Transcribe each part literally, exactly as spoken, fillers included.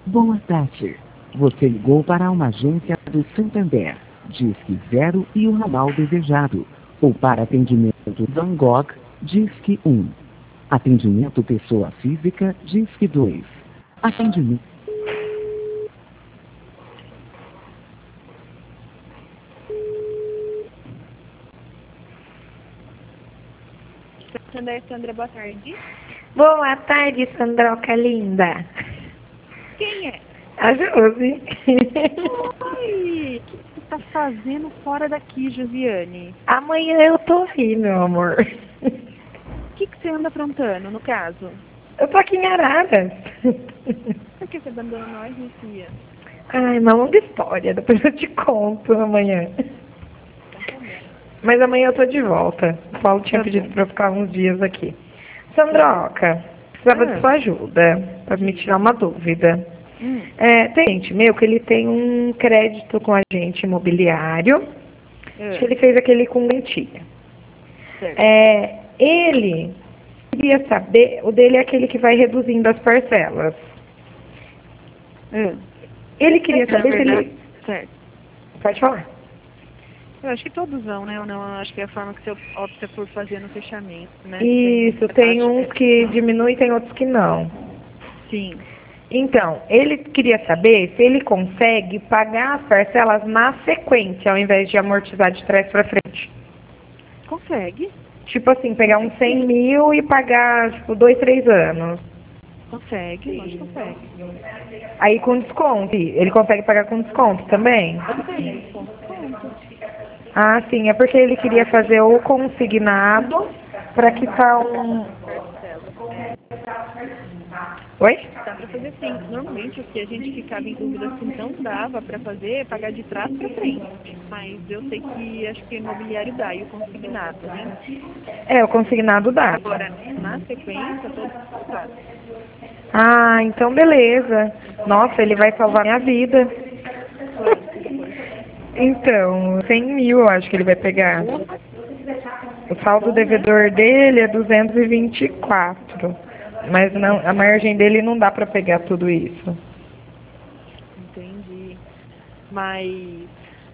Boa tarde. Você ligou para uma agência do Santander. Disque zero e o ramal desejado. Ou para atendimento Van Gogh, Disque um. Atendimento pessoa física, Disque dois. Atendimento... Santander, Sandra, boa tarde. Boa tarde, Sandroca linda. Quem é? A Josi. Oi! O que você está fazendo fora daqui, Josiane? Amanhã eu tô aí, meu amor. O que, que você anda aprontando, no caso? Eu tô aqui em Araras. Por que você abandonou nós, minha filha? Ai, uma longa história. Depois eu te conto amanhã. Mas amanhã eu tô de volta. O Paulo tinha Tá pedido bom. pra eu ficar uns dias aqui. Sandroca, precisava Ah. de sua ajuda pra me tirar uma dúvida. Hum. É, tem gente meu que ele tem um crédito com agente imobiliário. Acho que Ah. ele fez aquele com lentilha. Certo. É, ele queria saber, o dele é aquele que vai reduzindo as parcelas. Ah. Ele queria Na saber se verdade, ele... certo. Pode falar. Eu acho que todos vão, né? Ou não, eu acho que é a forma que você opta por fazer no fechamento, né? Isso, Tem tem uns que diminuem e tem outros que não. Sim. Então, ele queria saber se ele consegue pagar as parcelas na sequência, ao invés de amortizar de trás para frente. Consegue? Tipo assim, pegar uns cem mil e pagar, tipo, dois, três anos. Consegue, acho que consegue. Aí com desconto. Ele consegue pagar com desconto também? Consegue, com desconto. Ah, sim, é porque ele queria fazer o consignado para quitar um... Oi? Dá pra fazer sim. Normalmente o que a gente ficava em dúvida se não dava pra fazer é pagar de trás pra frente. Mas eu sei que acho que o imobiliário dá e o consignado, né? É, o consignado dá. Agora, na sequência, todos dá. Ah, então beleza. Nossa, ele vai salvar minha vida. Quanto depois? Então, cem mil eu acho que ele vai pegar. O saldo Bom, né? devedor dele é duzentos e vinte e quatro. Mas não, a margem dele não dá pra pegar tudo isso. Entendi. Mas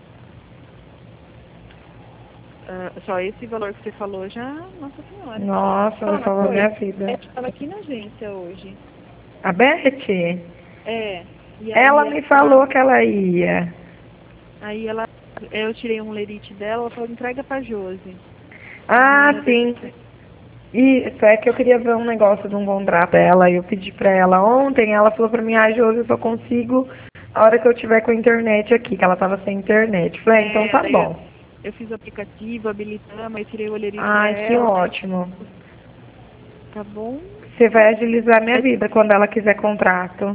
ah, só esse valor que você falou já, nossa senhora. Nossa, Fala vai uma salvar coisa, minha vida. eu estava aqui na agência hoje. A Beth? É. E Ela aí me falou que ela ia. Aí ela, eu tirei um lerite dela, ela falou, entrega pra Josi. Ah, Amanhã sim. deve- Isso, é que eu queria ver um negócio de um contrato dela. Eu pedi pra ela ontem, ela falou pra mim, ah, Josi, eu só consigo a hora que eu tiver com a internet aqui, que ela tava sem internet. Falei, ah, então tá daí eu, bom. eu fiz o aplicativo, habilitamos, aí tirei o lerite Ai, que dela. ótimo. Tá bom? Você vai agilizar minha vida quando ela quiser contrato.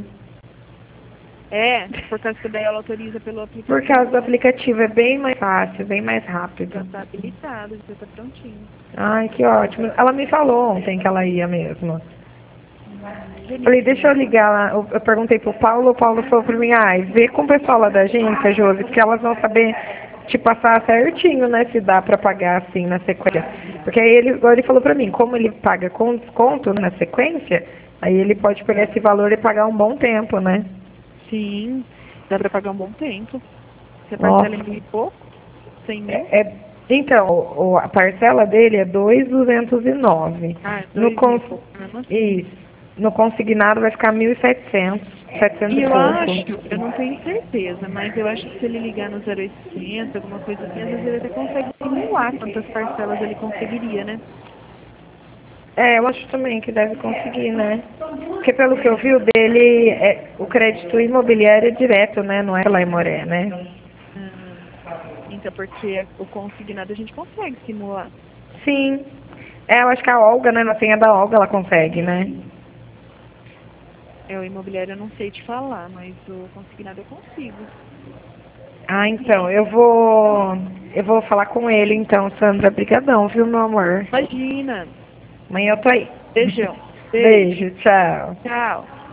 É, por causa que daí ela autoriza pelo aplicativo. Por causa do aplicativo, é bem mais fácil, bem mais rápido. Já tá habilitado, já tá prontinho. Ai, que ótimo. Ela me falou ontem que ela ia mesmo. Falei, Bonitinho. deixa eu ligar lá. Eu, eu perguntei pro Paulo, o Paulo falou pra mim, ai, vê com o pessoal lá da agência, Josi, porque elas vão saber te passar certinho, né, se dá pra pagar assim na sequência. Porque aí ele, agora ele falou pra mim, como ele paga com desconto na sequência, aí ele pode pegar esse valor e pagar um bom tempo, né? Sim, dá pra pagar um bom tempo. Você Nossa. parcela em mil e pouco? Cem mil? É, é- então, o- a parcela dele é dois mil duzentos e nove. Ah, é No dois cons... mil e pouco, mesmo assim. Isso. No consignado vai ficar mil e setecentos, setecentos E e eu pouco. acho, eu não tenho certeza, mas eu acho que se ele ligar no zero oitocentos, alguma coisa assim, às vezes ele até consegue simular quantas parcelas ele conseguiria, né? É, eu acho também que deve conseguir, né? Porque pelo que eu vi, o dele, é, o crédito imobiliário é direto, né? Não é lá em Moré, né? Ah, então, porque o consignado a gente consegue simular. Sim. É, eu acho que a Olga, né? Na senha da Olga ela consegue, né? É, o imobiliário eu não sei te falar, mas o consignado eu consigo. Ah, então, eu vou... Eu vou falar com ele, então, Sandra. Brigadão, viu, meu amor? Imagina! Amanhã eu tô aí. Beijão. Beijo, tchau. Tchau.